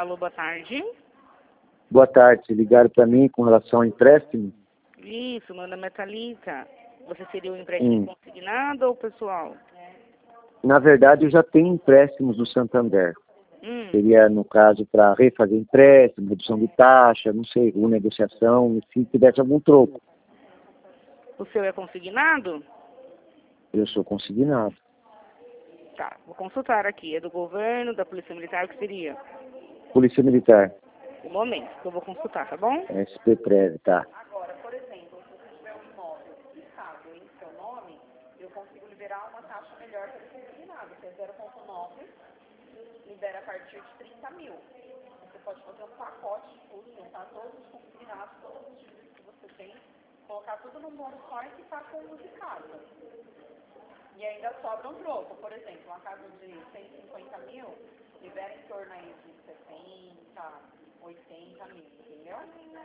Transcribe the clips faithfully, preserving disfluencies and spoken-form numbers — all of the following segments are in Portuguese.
Alô, boa tarde. Boa tarde, ligaram para mim com relação ao empréstimo? Isso, meu nome é Thalita. Você seria o empréstimo Hum. consignado ou pessoal? Na verdade, eu já tenho empréstimos no Santander. Hum. Seria, no caso, para refazer empréstimo, redução de taxa, não sei, ou negociação, se tivesse algum troco. O seu é consignado? Eu sou consignado. Tá, vou consultar aqui. É do governo, da Polícia Militar, o que seria? Polícia Militar, Um momento, que eu vou consultar, tá bom? S P Prev, tá. Agora, por exemplo, se você tiver um imóvel fixado em seu nome, eu consigo liberar uma taxa melhor para o consignado, que é zero vírgula nove, libera a partir de trinta mil. Você pode fazer um pacote de tudo, juntar todos os consignados, todos os dívidas que você tem, colocar tudo num bolo só e ficar com o de casa. E ainda sobra um troco, por exemplo, uma casa de cento e cinquenta mil, libera em torno aí de setenta, oitenta mil, entendeu?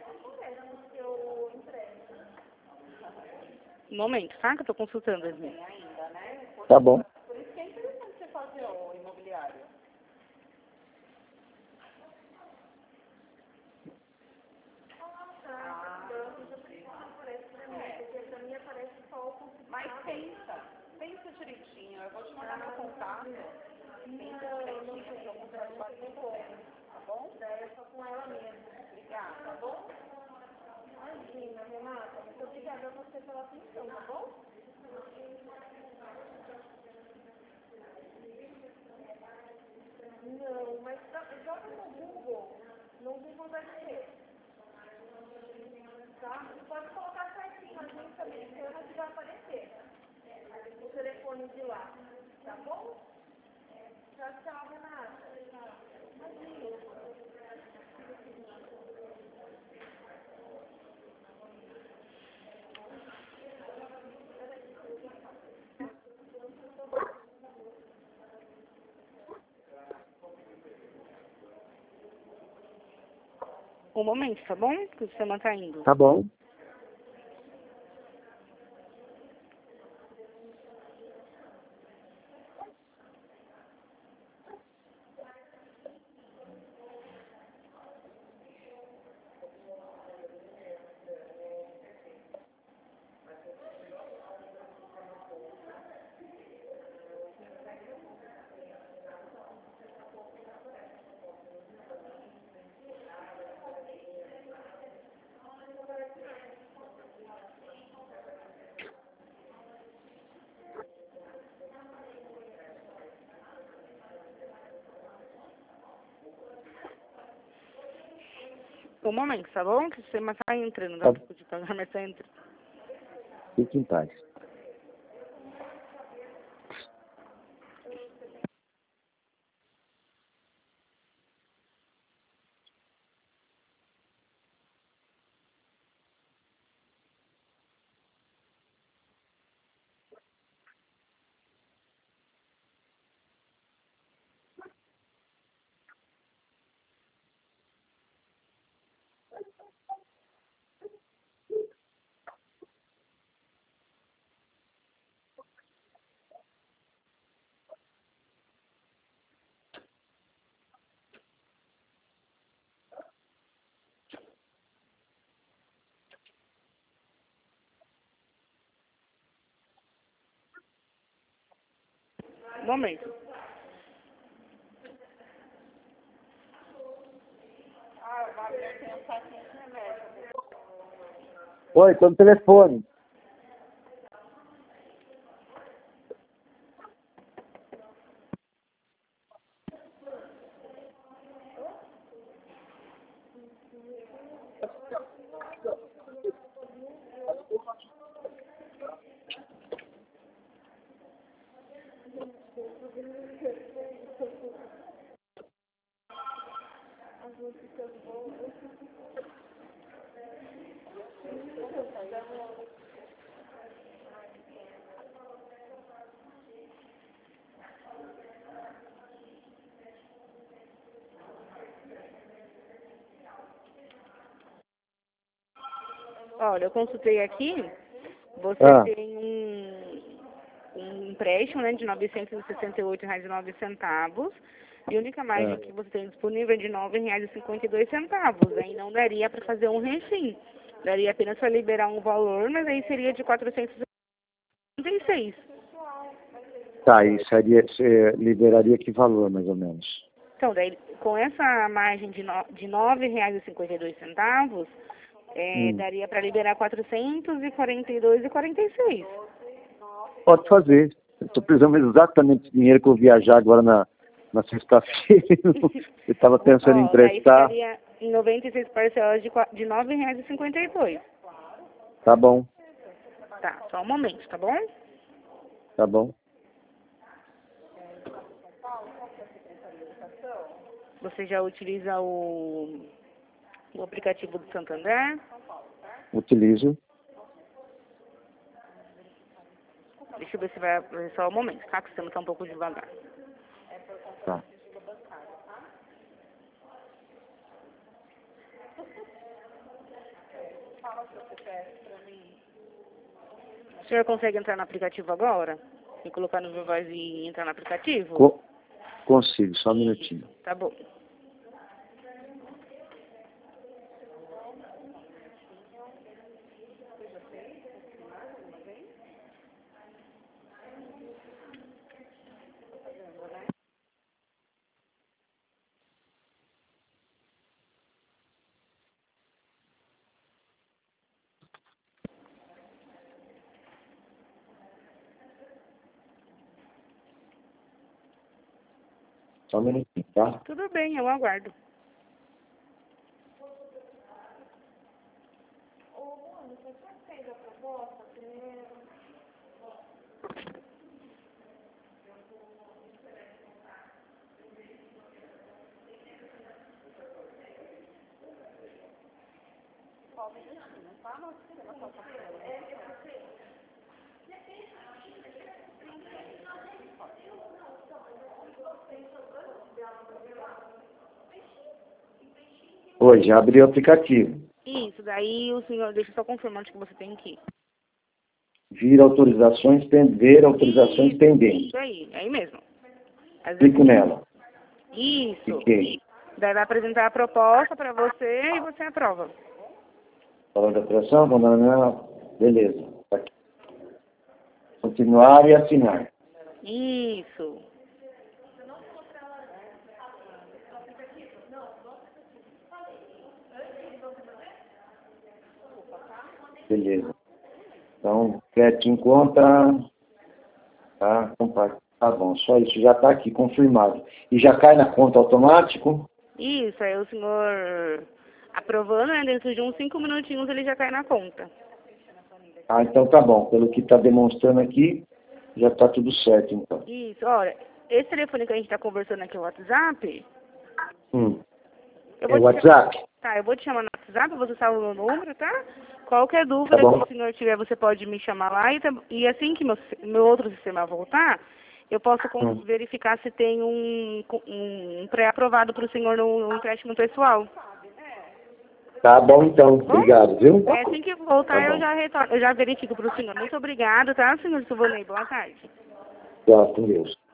Um momento, tá? Que eu tô consultando aqui. Tem ainda, né? Por, Tá bom. por isso que é interessante você fazer o imobiliário. Ah, mas pensa, pensa direitinho, eu vou te mandar meu contato, pensa direitinho, que eu vou trabalhar muito bem, tá bom? Daí é só com ela mesmo. Obrigada, tá bom? Imagina, Renata, muito obrigada a você pela atenção, tá bom? Não, mas joga no Google, no Google vai ser, tá? Você pode colocar certinho a gente também, que ela vai aparecer. O telefone de lá, tá bom? Tchau, tchau, Renata. Imagina. Um momento, tá bom? Que o sistema tá indo. Tá bom. Um momento, tá bom? Que o sistema tá entrando, dá Tá. um pouco de pagar, mas tá entrando. Fique em paz. Um momento. Ah, o Wagner tem um saquinho de remédio. Oi, tô no telefone. Olha, eu consultei aqui, você Ah. tem um, um empréstimo, né, de novecentos e sessenta e oito reais e nove centavos, E a única margem É. que você tem disponível é de nove reais e cinquenta e dois centavos. Aí não daria para fazer um refim. Daria apenas para liberar um valor, mas aí seria de quatrocentos e cinquenta e seis. Tá, e seria, você liberaria que valor, mais ou menos? Então, daí, com essa margem de, no, de nove reais e cinquenta e dois centavos, é, Hum. daria para liberar quatrocentos e quarenta e dois reais e quarenta e seis. Pode fazer. Eu estou precisando exatamente do dinheiro que eu viajar agora na, na sexta-feira. Eu estava pensando em Ó, emprestar. daí ficaria em noventa e seis parcelas de, qua- de nove reais e cinquenta e dois. Tá bom, Tá, só um momento, tá bom? tá bom. Você já utiliza o, o aplicativo do Santander? Utilizo. Deixa eu ver se vai só um momento, tá? Que o sistema tá um pouco devagar. Tá. O senhor consegue entrar no aplicativo agora? E colocar no meu voz e entrar no aplicativo? Co consigo, só um minutinho. Tá bom. Só um minutinho, tá? Tudo bem, eu aguardo. Oi, já abri o aplicativo. Isso, daí o senhor, deixa eu só confirmar onde que você tem que ir. Vir autorizações, pen- ver autorizações Isso, pendentes. isso aí, é aí mesmo. Às Clico vezes- nela. Isso. Cliquei. Daí vai apresentar a proposta para você e você aprova. Falando da operação, mandando nela. Beleza. Tá aqui. Continuar e assinar. Isso. Beleza. Então, crédito em conta. Tá, compa- tá bom, só isso. Já está aqui confirmado. E já cai na conta automático? Isso, aí o senhor aprovando, né, dentro de uns cinco minutinhos ele já cai na conta. Ah, então tá bom. Pelo que está demonstrando aqui, já está tudo certo, então. Isso, olha, esse telefone que a gente está conversando aqui, o WhatsApp, Hum. eu É vou o te WhatsApp? chamar, tá, eu vou te chamar no WhatsApp, você salva o meu número, tá? Qualquer dúvida Tá bom. que o senhor tiver, você pode me chamar lá e, tam- e assim que meu, meu outro sistema voltar, eu posso con- Hum. verificar se tem um, um pré-aprovado para o senhor no, no empréstimo pessoal. Tá bom, então. Obrigado, viu? É, assim que voltar, Tá eu bom. já retorno, eu já verifico para o senhor. Muito obrigada, tá, senhor Silvanei? Boa tarde. Tá, com Deus.